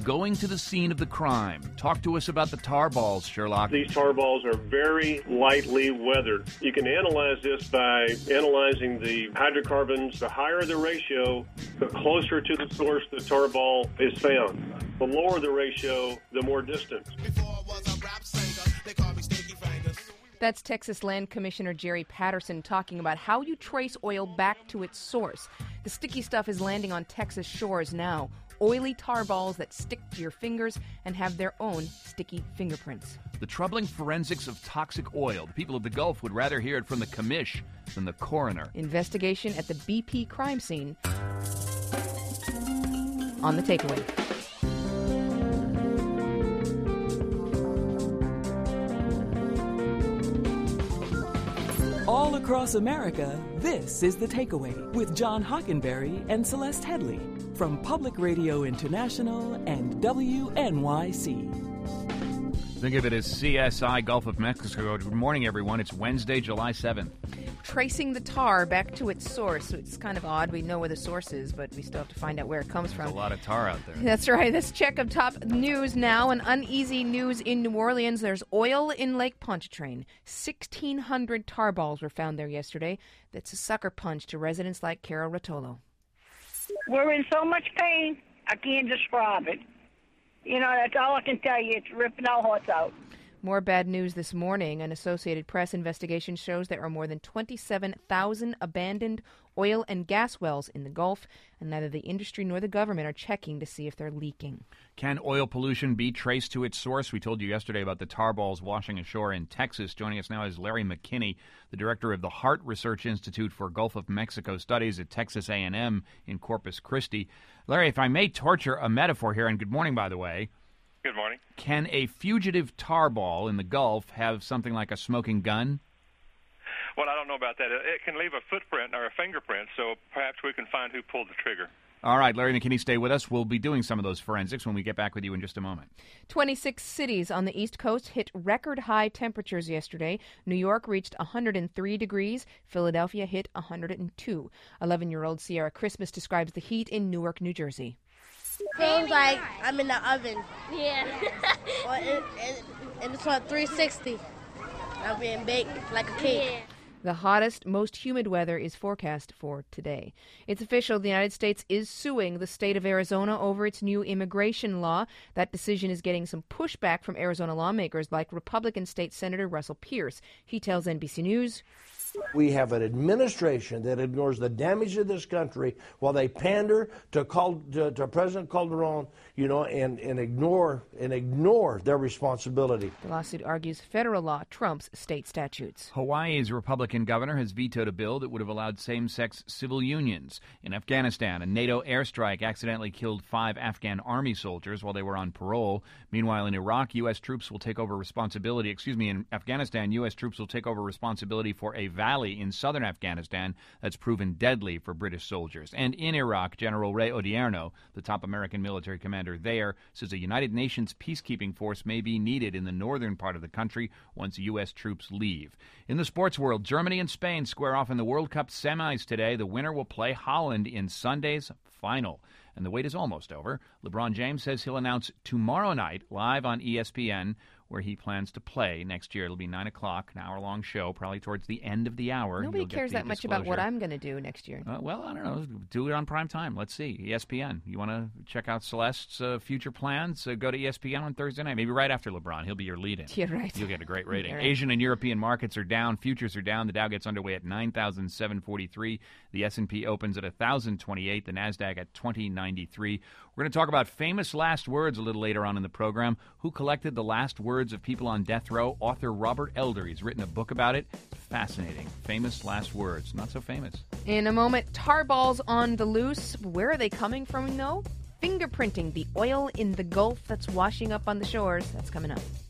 going to the scene of the crime. Talk to us about the tar balls, Sherlock. These tar balls are very lightly weathered. You can analyze this by analyzing the hydrocarbons. The higher the ratio, the closer to the source the tar ball is found. The lower the ratio, the more distant. That's Texas Land Commissioner Jerry Patterson talking about how you trace oil back to its source. The sticky stuff is landing on Texas shores now. Oily tar balls that stick to your fingers and have their own sticky fingerprints. The troubling forensics of toxic oil. The people of the Gulf would rather hear it from the commish than the coroner. Investigation at the BP crime scene on The Takeaway. All across America, this is The Takeaway with John Hockenberry and Celeste Headley from Public Radio International and WNYC. Think of it as CSI Gulf of Mexico. Good morning, everyone. It's Wednesday, July 7th. Tracing the tar back to its source. It's kind of odd. We know where the source is, but we still have to find out where it comes from. There's a lot of tar out there. That's right. Let's check of top news now. An uneasy news in New Orleans. There's oil in Lake Pontchartrain. 1,600 tar balls were found there yesterday. That's a sucker punch to residents like Carol Rotolo. We're in so much pain, I can't describe it. You know, that's all I can tell you. It's ripping our hearts out. More bad news this morning. An Associated Press investigation shows there are more than 27,000 abandoned oil and gas wells in the Gulf, and neither the industry nor the government are checking to see if they're leaking. Can oil pollution be traced to its source? We told you yesterday about the tar balls washing ashore in Texas. Joining us now is Larry McKinney, the director of the Hart Research Institute for Gulf of Mexico Studies at Texas A&M in Corpus Christi. Larry, if I may torture a metaphor here, and good morning, by the way. Good morning. Can a fugitive tar ball in the Gulf have something like a smoking gun? Well, I don't know about that. It can leave a footprint or a fingerprint, so perhaps we can find who pulled the trigger. All right, Larry McKinney, stay with us. We'll be doing some of those forensics when we get back with you in just a moment. 26 cities on the East Coast hit record-high temperatures yesterday. New York reached 103 degrees. Philadelphia hit 102. 11-year-old Sierra Christmas describes the heat in Newark, New Jersey. Feels like I'm in the oven. Yeah. And it's on 360. I'm being baked like a cake. Yeah. The hottest, most humid weather is forecast for today. It's official. The United States is suing the state of Arizona over its new immigration law. That decision is getting some pushback from Arizona lawmakers like Republican State Senator Russell Pierce. He tells NBC News, we have an administration that ignores the damage to this country while they pander to President Calderon, and ignore their responsibility. The lawsuit argues federal law trumps state statutes. Hawaii's Republican governor has vetoed a bill that would have allowed same-sex civil unions. In Afghanistan, a NATO airstrike accidentally killed 5 Afghan army soldiers while they were on parole. Meanwhile, in Iraq, U.S. troops will take over responsibility. In Afghanistan, U.S. troops will take over responsibility for a valley in southern Afghanistan that's proven deadly for British soldiers. And in Iraq, General Ray Odierno, the top American military commander there, says a United Nations peacekeeping force may be needed in the northern part of the country once U.S. troops leave. In the sports world, Germany and Spain square off in the World Cup semis today. The winner will play Holland in Sunday's final. And the wait is almost over. LeBron James says he'll announce tomorrow night live on ESPN where he plans to play next year. It'll be 9 o'clock, an hour-long show, probably towards the end of the hour. Nobody cares that much about what I'm going to do next year. Well, I don't know. Do it on prime time. Let's see. ESPN. You want to check out Celeste's future plans? Go to ESPN on Thursday night, maybe right after LeBron. He'll be your lead-in. You're right. You'll get a great rating. Right. Asian and European markets are down. Futures are down. The Dow gets underway at 9,743. The S&P opens at 1,028. The NASDAQ at 2093. We're going to talk about famous last words a little later on in the program. Who collected the last words of people on death row? Author Robert Elder. He's written a book about it. Fascinating. Famous last words. Not so famous. In a moment, tar balls on the loose. Where are they coming from, though? Fingerprinting the oil in the Gulf that's washing up on the shores. That's coming up.